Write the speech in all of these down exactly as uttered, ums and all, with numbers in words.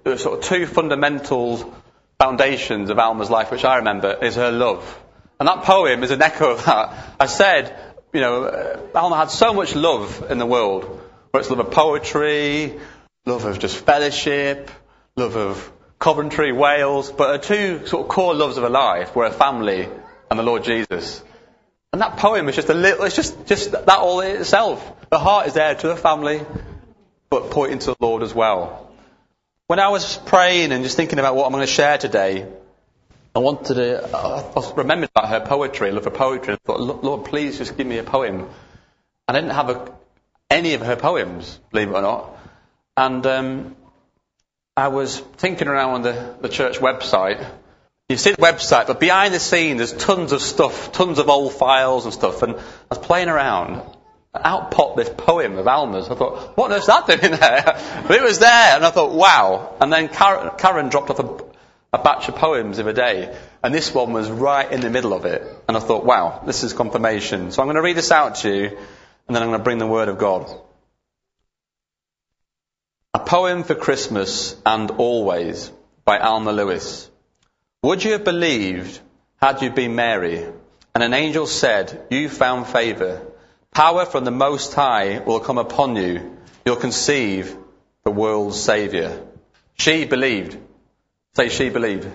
the sort of two fundamental foundations of Alma's life, which I remember, is her love. And that poem is an echo of that. I said, you know, Alma had so much love in the world, where it's love of poetry, love of just fellowship, love of Coventry, Wales, but her two sort of core loves of her life were her family and the Lord Jesus. And that poem is just a little, it's just, just that all in itself. Her heart is there to her family, but pointing to the Lord as well. When I was praying and just thinking about what I'm going to share today, I wanted to, I remembered about her poetry, love for poetry, and I thought, Lord, please just give me a poem. I didn't have a, any of her poems, believe it or not. And um, I was thinking around on the, the church website. You see the website, but behind the scenes there's tons of stuff, tons of old files and stuff. And I was playing around, and out popped this poem of Alma's. I thought, what is that doing there? But it was there, and I thought, wow. And then Karen, Karen dropped off a, a batch of poems of a day, and this one was right in the middle of it. And I thought, wow, this is confirmation. So I'm going to read this out to you, and then I'm going to bring the Word of God. A Poem for Christmas and Always by Alma Lewis. Would you have believed had you been Mary, and an angel said, you found favour, power from the Most High will come upon you, you'll conceive the world's Saviour. She believed. Say, she believed.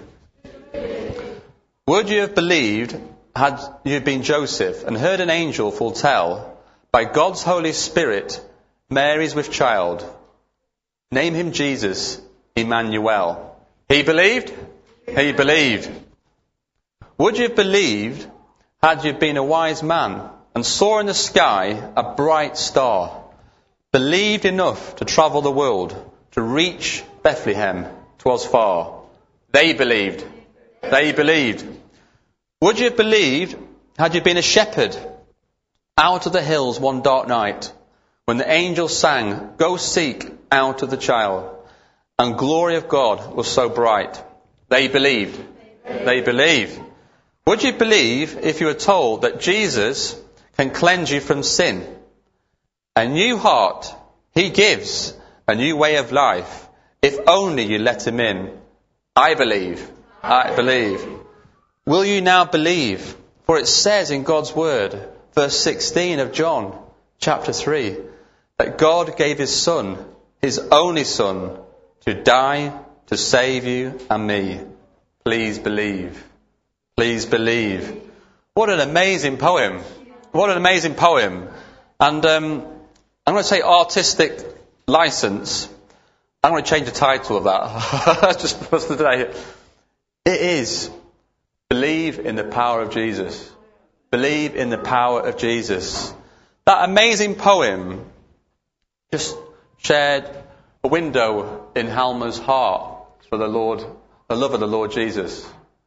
Would you have believed had you been Joseph, and heard an angel foretell, by God's Holy Spirit, Mary's with child, name him Jesus, Emmanuel. He believed? He believed. Would you have believed had you been a wise man and saw in the sky a bright star, believed enough to travel the world, to reach Bethlehem, 'twas far? They believed. They believed. Would you have believed had you been a shepherd out of the hills one dark night, when the angel sang, go seek out of the child, and glory of God was so bright? They believed. They believed. Would you believe if you were told that Jesus can cleanse you from sin? A new heart he gives, a new way of life, if only you let him in. I believe. I believe. Will you now believe? For it says in God's word, verse sixteen of John, chapter three, that God gave his Son, his only Son, to die to save you and me. Please believe. Please believe. What an amazing poem. What an amazing poem. And um, I'm going to say artistic license. I'm going to change the title of that. That's just for today. It is believe in the power of Jesus. Believe in the power of Jesus. That amazing poem just shared a window in Alma's heart for the Lord, the love of the Lord Jesus.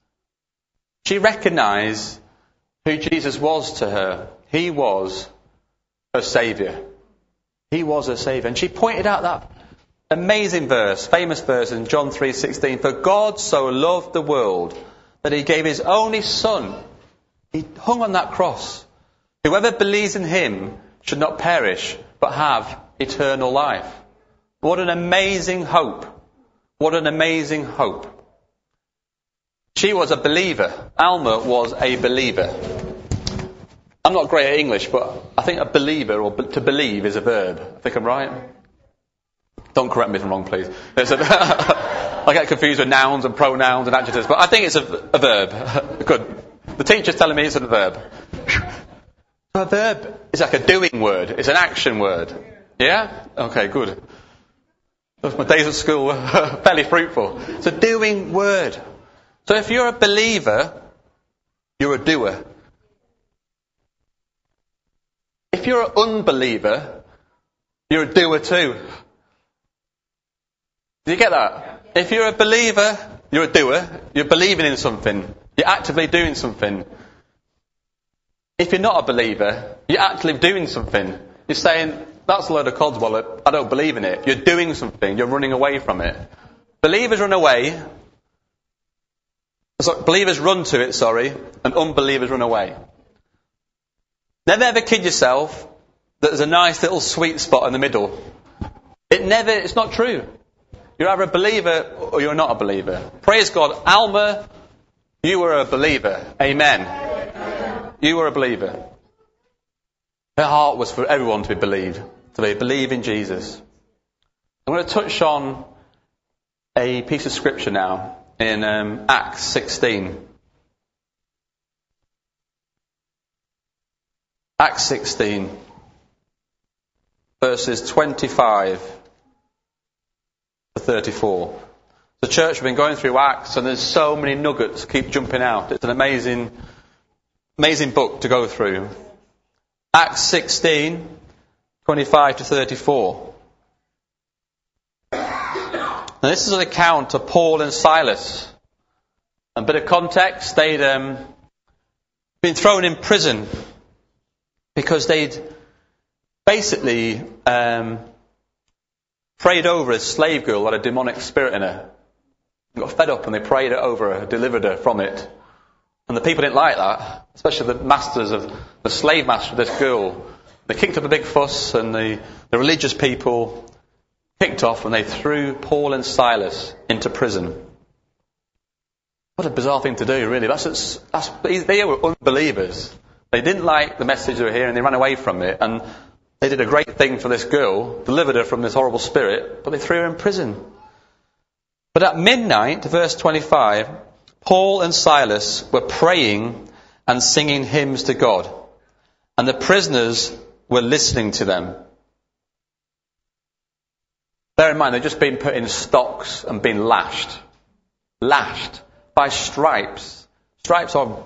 She recognised who Jesus was to her. He was her Saviour. He was her Saviour. And she pointed out that amazing verse, famous verse in John three sixteen. For God so loved the world that he gave his only Son. He hung on that cross. Whoever believes in him should not perish, but have eternal life. What an amazing hope. What an amazing hope. She was a believer. Alma was a believer. I'm not great at English, but I think a believer, or to believe, is a verb. I think I'm right? Don't correct me if I'm wrong, please. It's a, I get confused with nouns and pronouns and adjectives, but I think it's a, a verb. Good. The teacher's telling me it's a verb. A verb is like a doing word. It's an action word. Yeah? Okay, good. My days at school were fairly fruitful. It's a doing word. So if you're a believer, you're a doer. If you're an unbeliever, you're a doer too. Do you get that? If you're a believer, you're a doer. You're believing in something. You're actively doing something. If you're not a believer, you're actively doing something. You're saying, that's a load of codswallop, I don't believe in it. You're doing something, you're running away from it. Believers run away. So believers run to it, sorry, and unbelievers run away. Never ever kid yourself that there's a nice little sweet spot in the middle. It never, it's not true. You're either a believer or you're not a believer. Praise God. Alma, you were a believer. Amen. You were a believer. Her heart was for everyone to be believed, to be believe in Jesus. I'm going to touch on a piece of scripture now in um, Acts sixteen. Acts sixteen, verses twenty-five to thirty-four. The church have been going through Acts, and there's so many nuggets keep jumping out. It's an amazing, amazing book to go through. Acts sixteen, twenty-five to thirty-four. Now this is an account of Paul and Silas. A bit of context, they'd um, been thrown in prison because they'd basically um, prayed over a slave girl who had a demonic spirit in her. They got fed up and they prayed it over her, delivered her from it. And the people didn't like that, especially the masters of the slave master of this girl. They kicked up a big fuss, and the, the religious people kicked off, and they threw Paul and Silas into prison. What a bizarre thing to do, really. That's, that's, they were unbelievers. They didn't like the message they were hearing, they ran away from it, and they did a great thing for this girl, delivered her from this horrible spirit, but they threw her in prison. But at midnight, verse twenty-five, Paul and Silas were praying and singing hymns to God, and the prisoners were listening to them. Bear in mind, they've just been put in stocks and been lashed. Lashed by stripes. Stripes are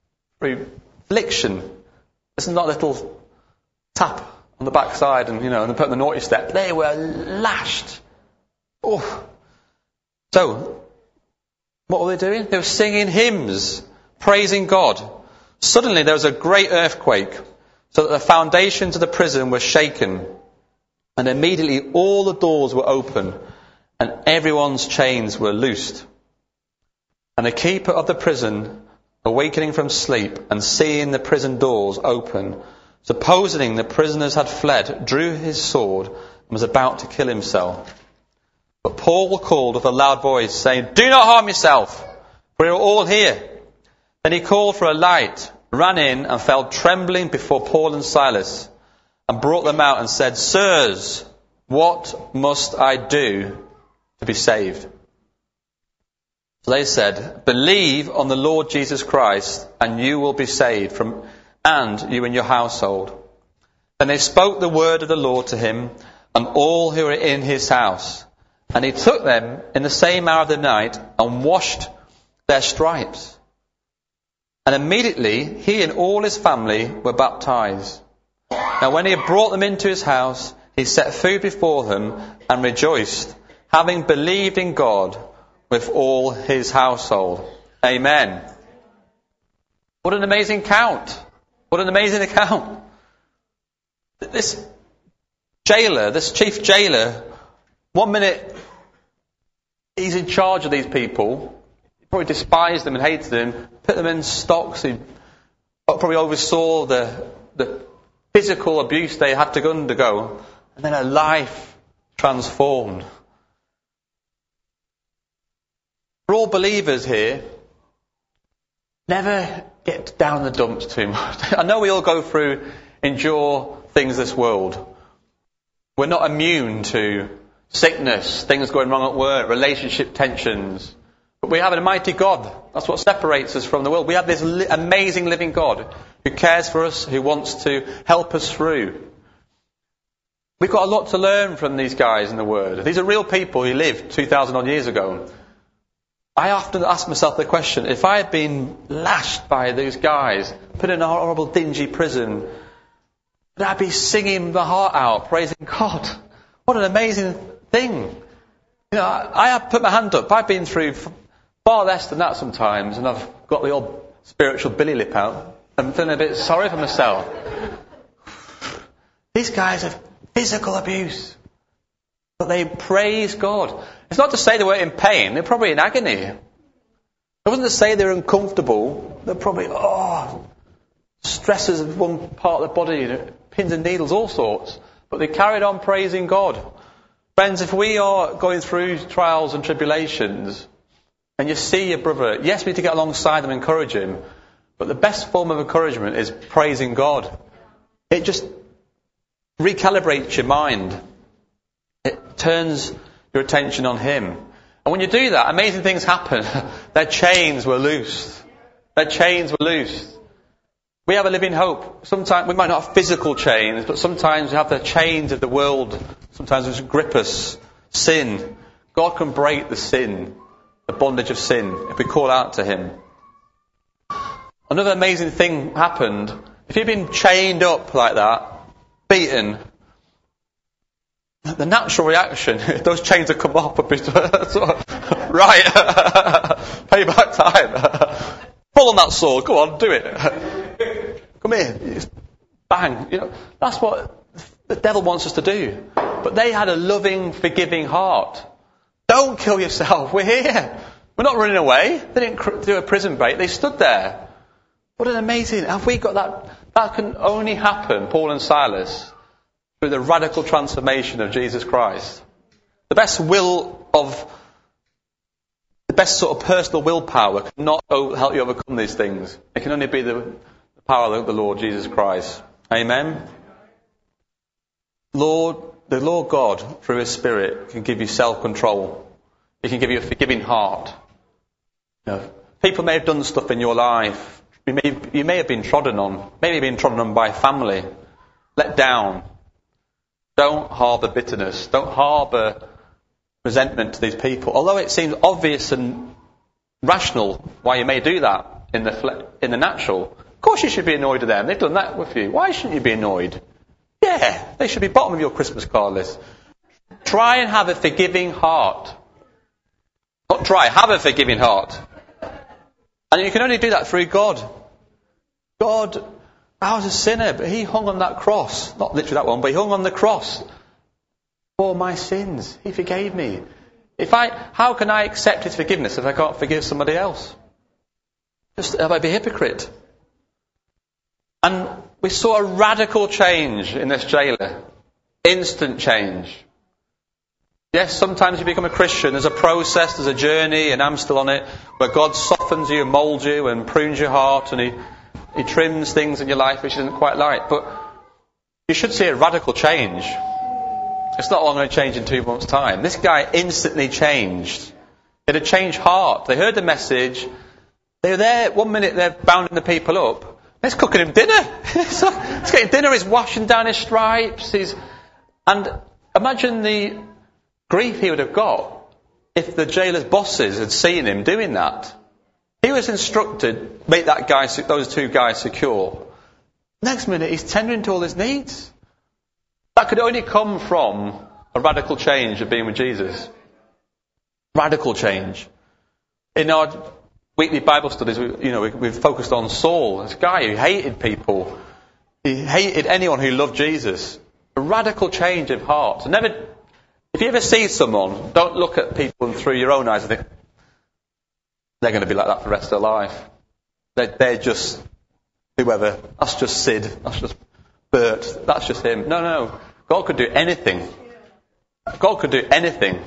affliction. This is not a little tap on the backside and, you know, and put in the naughty step. They were lashed. Oh. So, what were they doing? They were singing hymns, praising God. Suddenly there was a great earthquake, so that the foundations of the prison were shaken. And immediately all the doors were open, and everyone's chains were loosed. And the keeper of the prison, awakening from sleep and seeing the prison doors open, supposing the prisoners had fled, drew his sword and was about to kill himself. But Paul called with a loud voice, saying, "Do not harm yourself, for we are all here." Then he called for a light, ran in and fell trembling before Paul and Silas, and brought them out and said, "Sirs, what must I do to be saved?" So they said, "Believe on the Lord Jesus Christ, and you will be saved, from and you and your household." Then they spoke the word of the Lord to him and all who were in his house. And he took them in the same hour of the night and washed their stripes. And immediately he and all his family were baptized. Now when he had brought them into his house, he set food before them and rejoiced, having believed in God with all his household. Amen. What an amazing account. What an amazing account. This jailer, this chief jailer, one minute he's in charge of these people. He probably despised them and hated them, put them in stocks. He probably oversaw the, the physical abuse they had to undergo. And then a life transformed. For all believers here, never get down the dumps too much. I know we all go through, endure things this world. We're not immune to sickness, things going wrong at work, relationship tensions. But we have a mighty God. That's what separates us from the world. We have this li- amazing living God who cares for us, who wants to help us through. We've got a lot to learn from these guys in the Word. These are real people who lived two thousand odd years ago. I often ask myself the question, if I had been lashed by these guys, put in a horrible dingy prison, would I be singing the heart out, praising God? What an amazing thing. You know, I, I have put my hand up. I've been through far less than that sometimes, and I've got the old spiritual billy lip out. I'm feeling a bit sorry for myself. These guys have physical abuse, but they praise God. It's not to say they were in pain. They're probably in agony. It wasn't to say they're uncomfortable. They're probably, oh, stresses of one part of the body, pins and needles, all sorts. But they carried on praising God. Friends, if we are going through trials and tribulations, and you see your brother, yes, we need to get alongside them and encourage him, but the best form of encouragement is praising God. It just recalibrates your mind. It turns your attention on Him. And when you do that, amazing things happen. Their chains were loosed. Their chains were loosed. We have a living hope. Sometimes we might not have physical chains, but sometimes we have the chains of the world. Sometimes which grip us. Sin. God can break the sin, the bondage of sin, if we call out to Him. Another amazing thing happened. If you've been chained up like that, beaten, the natural reaction, if those chains have come off, would be sort of, right, payback time. Pull on that sword, go on, do it. Come here, bang. You know, that's what the devil wants us to do. But they had a loving, forgiving heart. Don't kill yourself, we're here. We're not running away. They didn't do a prison break, they stood there. What an amazing, have we got that? That can only happen, Paul and Silas, through the radical transformation of Jesus Christ. The best will of, the best sort of personal willpower cannot help you overcome these things. It can only be the, the power of the Lord Jesus Christ. Amen? Lord, the Lord God, through His Spirit, can give you self-control. He can give you a forgiving heart. You know, people may have done stuff in your life. You may, you may have been trodden on. Maybe been trodden on by family. Let down. Don't harbour bitterness. Don't harbour resentment to these people. Although it seems obvious and rational why you may do that in the in the natural. Of course you should be annoyed at them. They've done that with you. Why shouldn't you be annoyed? Yeah, they should be bottom of your Christmas card list. Try and have a forgiving heart. Not try, have a forgiving heart. And you can only do that through God. God, I was a sinner, but He hung on that cross. Not literally that one, but He hung on the cross for my sins. He forgave me. If I, how can I accept His forgiveness if I can't forgive somebody else? Just, have I be a hypocrite? And we saw a radical change in this jailer. Instant change. Yes, sometimes you become a Christian. There's a process, there's a journey, and I'm still on it, where God softens you and molds you and prunes your heart and He, he trims things in your life which isn't quite right. But you should see a radical change. It's not all going to change in two months' time. This guy instantly changed. He had a changed heart. They heard the message. They were there, one minute they're bounding the people up. He's cooking him dinner. He's getting dinner, he's washing down his stripes. He's, and imagine the grief he would have got if the jailer's bosses had seen him doing that. He was instructed, make that guy, those two guys secure. Next minute, he's tendering to all his needs. That could only come from a radical change of being with Jesus. Radical change. In our weekly Bible studies, we, you know, we, we've focused on Saul, this guy who hated people. He hated anyone who loved Jesus. A radical change of heart. So never, if you ever see someone, don't look at people through your own eyes and think, they're going to be like that for the rest of their life. They're, they're just whoever. That's just Sid. That's just Bert. That's just him. No, no. God could do anything. God could do anything.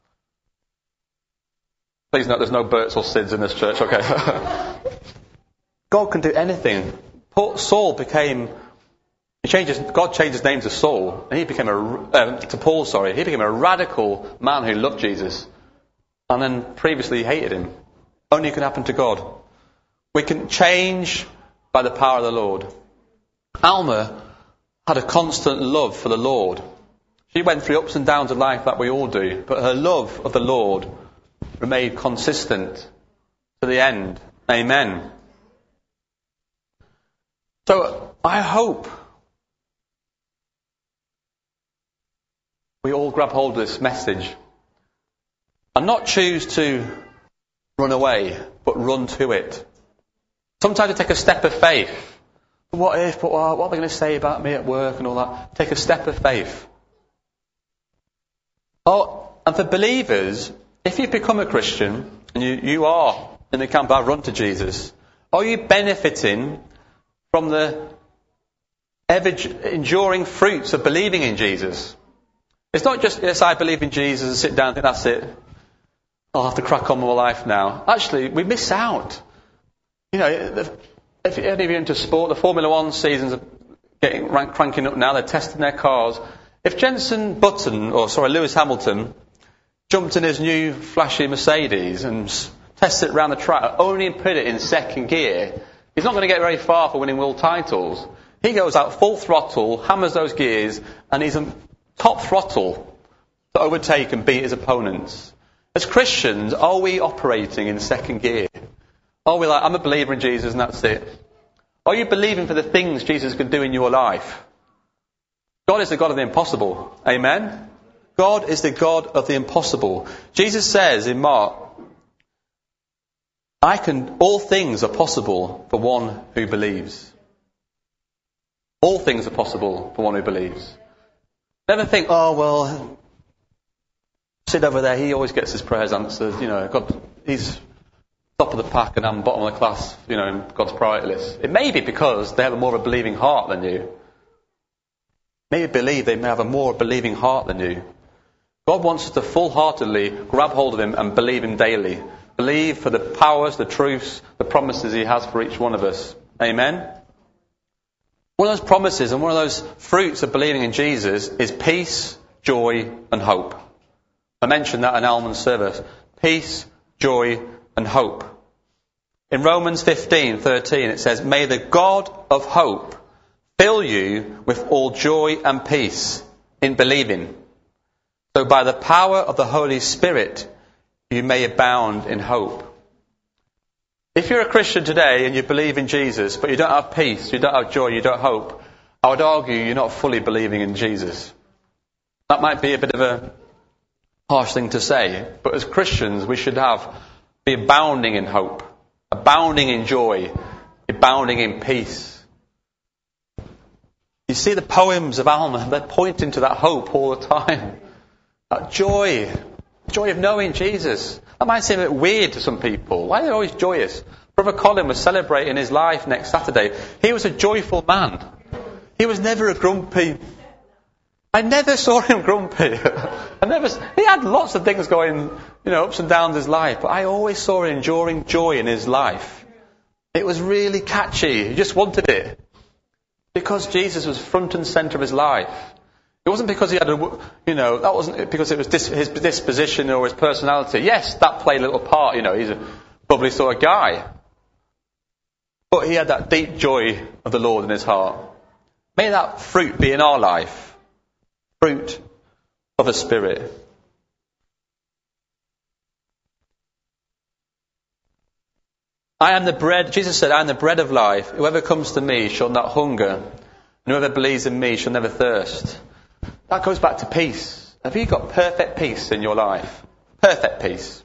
Please note there's no Berts or Sids in this church. Okay. God can do anything. Paul, Saul became... He changes, God changed his name to Saul, and he became a... Um, to Paul, sorry. He became a radical man who loved Jesus. And then previously hated him. Only can happen to God. We can change by the power of the Lord. Alma had a constant love for the Lord. She went through ups and downs of life like we all do, but her love of the Lord remained consistent to the end. Amen. So I hope we all grab hold of this message and not choose to run away, but run to it. Sometimes you take a step of faith. What if, but what are they going to say about me at work and all that? Take a step of faith. Oh, and for believers, if you've become a Christian and you, you are in the camp, I run to Jesus, are you benefiting from the ever enduring fruits of believing in Jesus? It's not just, yes, I believe in Jesus and sit down and think that's it. I'll have to crack on with my life now. Actually, we miss out. You know, if any of you are into sport, the Formula One seasons are getting cranking up now. They're testing their cars. If Jenson Button, or sorry, Lewis Hamilton, jumped in his new flashy Mercedes and tested it around the track, only put it in second gear, he's not going to get very far for winning world titles. He goes out full throttle, hammers those gears, and he's a top throttle to overtake and beat his opponents. As Christians, are we operating in second gear? Are we like, I'm a believer in Jesus and that's it? Are you believing for the things Jesus can do in your life? God is the God of the impossible. Amen? God is the God of the impossible. Jesus says in Mark, I can, all things are possible for one who believes. All things are possible for one who believes. Never think, oh, well, Sid over there, he always gets his prayers answered. You know, God, he's top of the pack and I'm bottom of the class, you know, in God's priority list. It may be because they have a more of a believing heart than you. Maybe believe they may have a more believing heart than you. God wants us to full-heartedly grab hold of him and believe him daily. Believe for the powers, the truths, the promises he has for each one of us. Amen? One of those promises and one of those fruits of believing in Jesus is peace, joy and hope. I mentioned that in Almon's service. Peace, joy and hope. In Romans fifteen thirteen it says, may the God of hope fill you with all joy and peace in believing, so by the power of the Holy Spirit you may abound in hope. If you're a Christian today and you believe in Jesus, but you don't have peace, you don't have joy, you don't hope, I would argue you're not fully believing in Jesus. That might be a bit of a harsh thing to say, but as Christians we should have be abounding in hope, abounding in joy, abounding in peace. You see the poems of Alma, they're pointing to that hope all the time. That joy, joy of knowing Jesus. That might seem a bit weird to some people. Why are they always joyous? Brother Colin was celebrating his life next Saturday. He was a joyful man. He was never a grumpy. I never saw him grumpy. I never. He had lots of things going, you know, ups and downs in his life, but I always saw an enduring joy in his life. It was really catchy. He just wanted it. Because Jesus was front and centre of his life. It wasn't because he had a, you know, that wasn't because it was dis, his disposition or his personality. Yes, that played a little part, you know, he's a bubbly sort of guy. But he had that deep joy of the Lord in his heart. May that fruit be in our life. Fruit of the Spirit. I am the bread, Jesus said, I am the bread of life. Whoever comes to me shall not hunger, and whoever believes in me shall never thirst. That goes back to peace. Have you got perfect peace in your life? Perfect peace.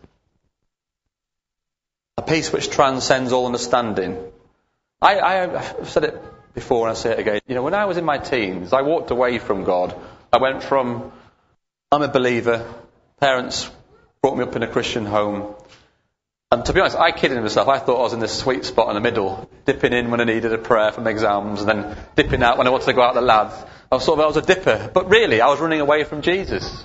A peace which transcends all understanding. I, I, I've said it before and I'll say it again. You know, when I was in my teens, I walked away from God. I went from, I'm a believer, parents brought me up in a Christian home. And to be honest, I kidded myself. I thought I was in this sweet spot in the middle, dipping in when I needed a prayer from exams, and then dipping out when I wanted to go out with the lads. I thought I was a dipper. But really, I was running away from Jesus.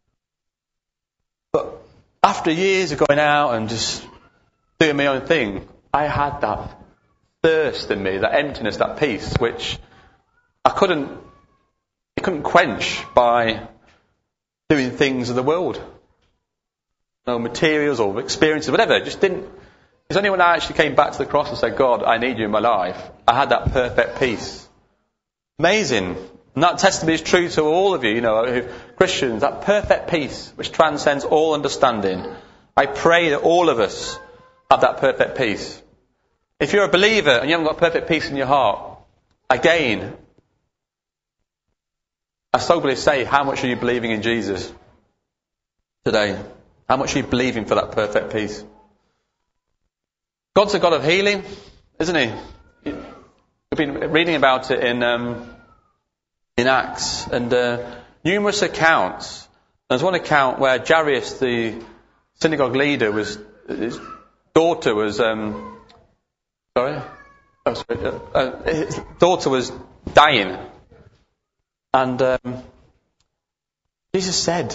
But after years of going out and just doing my own thing, I had that thirst in me, that emptiness, that peace, which I couldn't, I couldn't quench by doing things of the world. No materials or experiences, whatever. It just didn't. It's only when I actually came back to the cross and said, God, I need you in my life, I had that perfect peace. Amazing. And that testimony is true to all of you, you know, Christians, that perfect peace which transcends all understanding. I pray that all of us have that perfect peace. If you're a believer and you haven't got perfect peace in your heart, again, I soberly say, how much are you believing in Jesus today? How much are you believing for that perfect peace? God's a God of healing, isn't he? We've been reading about it in um, in Acts, and uh, numerous accounts. There's one account where Jairus, the synagogue leader, was his daughter was um, sorry, oh, sorry uh, uh, his daughter was dying, and um, Jesus said,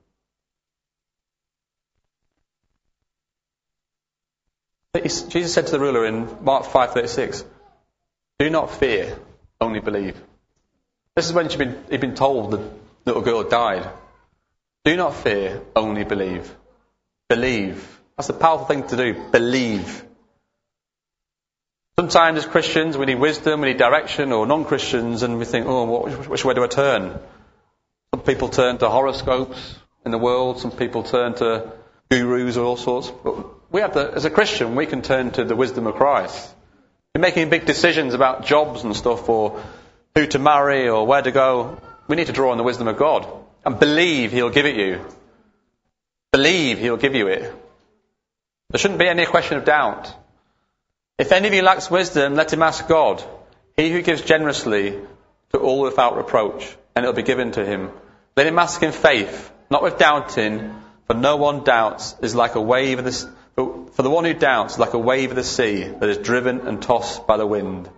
Jesus said to the ruler in Mark five thirty-six, do not fear, only believe. This is when she'd been, he'd been told the little girl died. Do not fear, only believe. Believe. That's a powerful thing to do. Believe. Sometimes as Christians we need wisdom, we need direction, or non-Christians, and we think, oh, what, which way do I turn? Some people turn to horoscopes in the world, some people turn to gurus or all sorts. But we have to, as a Christian, we can turn to the wisdom of Christ. You're making big decisions about jobs and stuff, or who to marry, or where to go. We need to draw on the wisdom of God and believe He'll give it you. Believe He'll give you it. There shouldn't be any question of doubt. If any of you lacks wisdom, let him ask God. He who gives generously to all without reproach, and it will be given to him. Let him ask in faith, not with doubting, for no one doubts is like a wave of the for the one who doubts like a wave of the sea that is driven and tossed by the wind.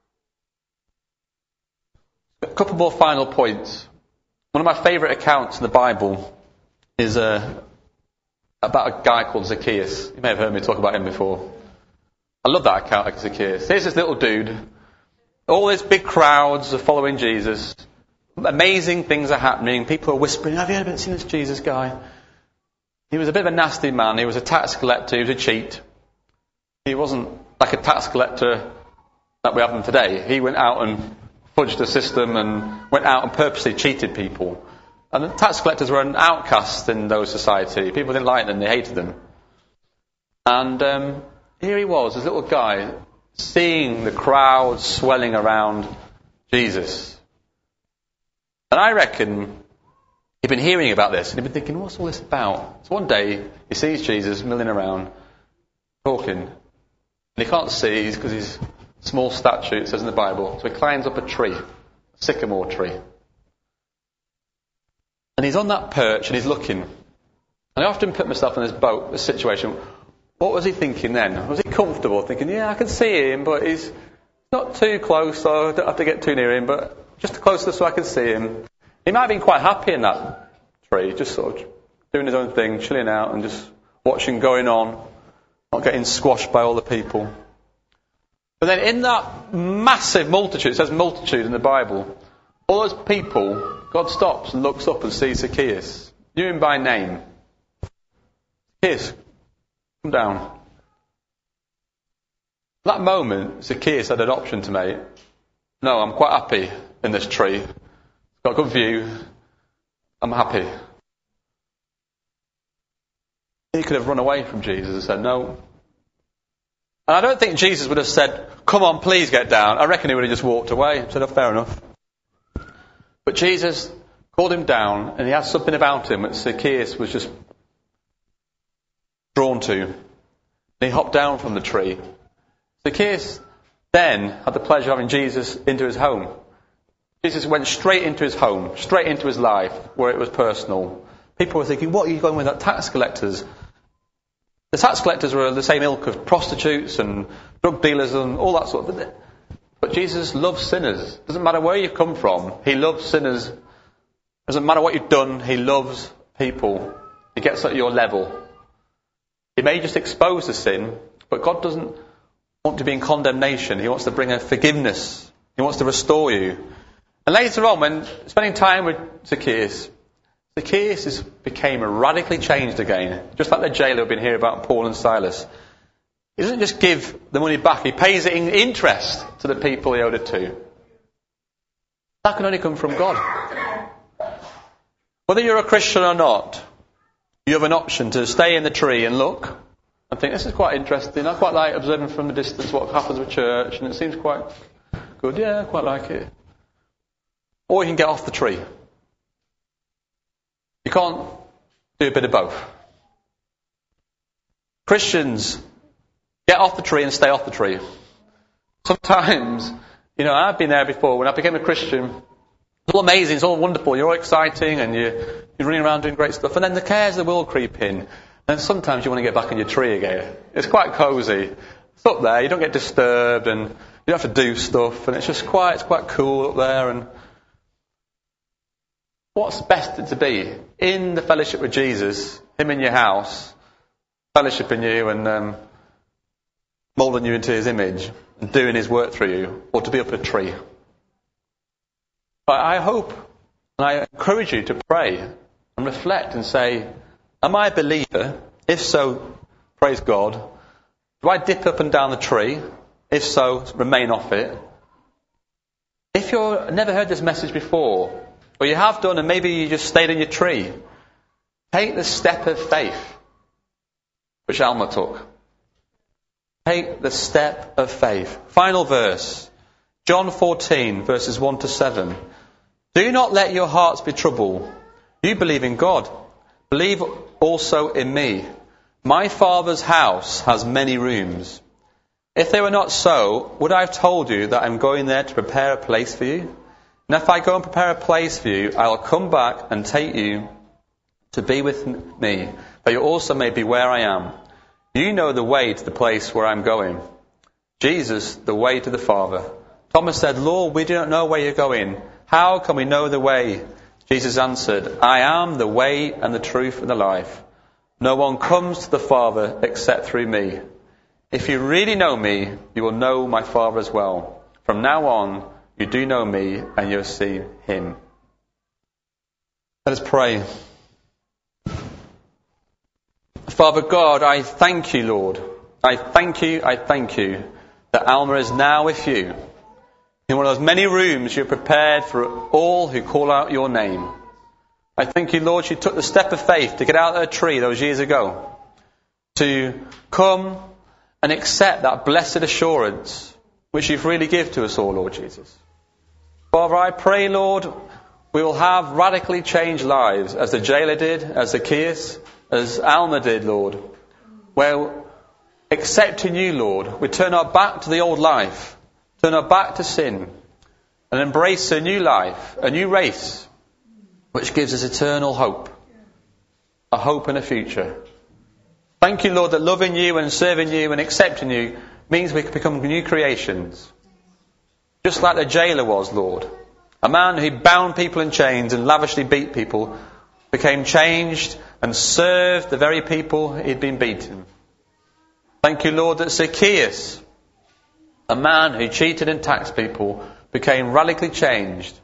A couple more final points. One of my favourite accounts in the Bible is uh, about a guy called Zacchaeus. You may have heard me talk about him before. I love that account of Zacchaeus. Here's this little dude. All these big crowds are following Jesus. Amazing things are happening. People are whispering, have you ever seen this Jesus guy? He was a bit of a nasty man. He was a tax collector. He was a cheat. He wasn't like a tax collector that we have them today. He went out and fudged the system and went out and purposely cheated people. And the tax collectors were an outcast in those society. People didn't like them. They hated them. And um, here he was, this little guy, seeing the crowd swelling around Jesus. And I reckon he'd been hearing about this and he'd been thinking, what's all this about? So one day he sees Jesus milling around, talking. And he can't see because he's small stature, it says in the Bible. So he climbs up a tree, a sycamore tree. And he's on that perch and he's looking. And I often put myself in this boat, this situation. What was he thinking then? Was he comfortable thinking, yeah, I can see him, but he's not too close, so I don't have to get too near him, but just close enough so I can see him. He might have been quite happy in that tree, just sort of doing his own thing, chilling out and just watching going on, not getting squashed by all the people. But then in that massive multitude, it says multitude in the Bible, all those people, God stops and looks up and sees Zacchaeus. Knew him by name. Zacchaeus, come down. At that moment, Zacchaeus had an option to make. No, I'm quite happy in this tree. It's got a good view. I'm happy. He could have run away from Jesus and said no. And I don't think Jesus would have said, come on, please get down. I reckon he would have just walked away and said, oh, fair enough. But Jesus called him down, and he had something about him that Zacchaeus was just drawn to. And he hopped down from the tree. Zacchaeus then had the pleasure of having Jesus into his home. Jesus went straight into his home, straight into his life, where it was personal. People were thinking, what are you going with that tax collectors? The tax collectors were the same ilk of prostitutes and drug dealers and all that sort of thing. But Jesus loves sinners. Doesn't matter where you've come from. He loves sinners. Doesn't matter what you've done. He loves people. He gets at your level. He may just expose the sin, but God doesn't want to be in condemnation. He wants to bring a forgiveness. He wants to restore you. And later on, when spending time with Zacchaeus, Zacchaeus is, became radically changed again. Just like the jailer we've been hearing about Paul and Silas. He doesn't just give the money back, he pays it in interest to the people he owed it to. That can only come from God. Whether you're a Christian or not, you have an option to stay in the tree and look and think, this is quite interesting. I quite like observing from a distance what happens with church, and it seems quite good. Yeah, I quite like it. Or you can get off the tree. You can't do a bit of both. Christians get off the tree and stay off the tree. Sometimes, you know, I've been there before. When I became a Christian, it's all amazing, it's all wonderful, you're all exciting, and you're, you're running around doing great stuff. And then the cares of the world creep in. And sometimes you want to get back in your tree again. It's quite cosy. It's up there, you don't get disturbed, and you don't have to do stuff, and it's just quite, it's quite cool up there. And what's best to be? In the fellowship with Jesus, him in your house, fellowshipping you and um, moulding you into his image and doing his work through you, or to be up a tree? But I hope and I encourage you to pray and reflect and say, am I a believer? If so, praise God. Do I dip up and down the tree? If so, remain off it. If you've never heard this message before, or you have done and maybe you just stayed in your tree, take the step of faith, which Alma took. Take the step of faith. Final verse, John fourteen, verses one to seven. Do not let your hearts be troubled. You believe in God. Believe also in me. My Father's house has many rooms. If they were not so, would I have told you that I'm going there to prepare a place for you? And if I go and prepare a place for you, I will come back and take you to be with me, that you also may be where I am. You know the way to the place where I'm going. Jesus, the way to the Father. Thomas said, Lord, we do not know where you're going. How can we know the way? Jesus answered, I am the way and the truth and the life. No one comes to the Father except through me. If you really know me, you will know my Father as well. From now on, you do know me and you'll see him. Let us pray. Father God, I thank you, Lord. I thank you, I thank you that Alma is now with you. In one of those many rooms you've prepared for all who call out your name. I thank you, Lord, she took the step of faith to get out of her tree those years ago. To come and accept that blessed assurance which you freely give to us all, Lord Jesus. Father, I pray, Lord, we will have radically changed lives as the jailer did, as Zacchaeus, as Alma did, Lord. Where accepting you, Lord, we turn our back to the old life, turn our back to sin, and embrace a new life, a new race, which gives us eternal hope, a hope and a future. Thank you, Lord, that loving you and serving you and accepting you means we can become new creations. Just like the jailer was, Lord. A man who bound people in chains and lavishly beat people became changed and served the very people he'd been beaten. Thank you, Lord, that Zacchaeus, a man who cheated and taxed people, became radically changed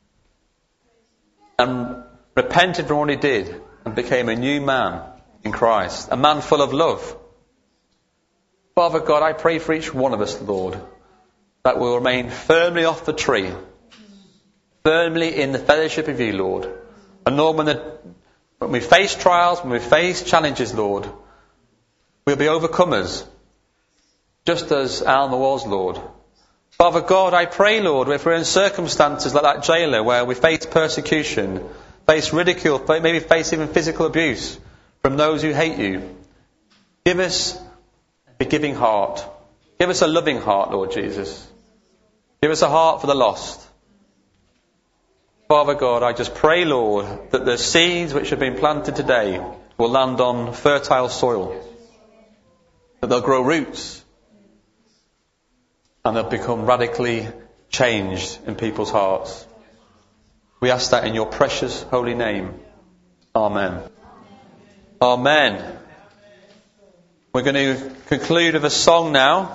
and repented from what he did and became a new man in Christ, a man full of love. Father God, I pray for each one of us, Lord, that we'll remain firmly off the tree, firmly in the fellowship of you, Lord. And Lord, when, the, when we face trials, when we face challenges, Lord, we'll be overcomers, just as Alma was, Lord. Father God, I pray, Lord, if we're in circumstances like that jailer where we face persecution, face ridicule, maybe face even physical abuse from those who hate you, give us a giving heart. Give us a loving heart, Lord Jesus. Give us a heart for the lost. Father God, I just pray, Lord, that the seeds which have been planted today will land on fertile soil, that they'll grow roots, and they'll become radically changed in people's hearts. We ask that in your precious holy name. Amen. Amen. We're going to conclude with a song now.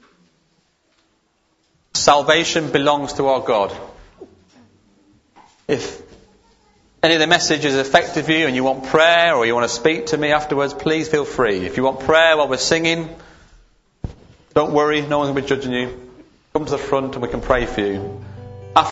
Salvation belongs to our God. If any of the messages affected you and you want prayer or you want to speak to me afterwards, please feel free. If you want prayer while we're singing, don't worry, no one's going to be judging you. Come to the front and we can pray for you.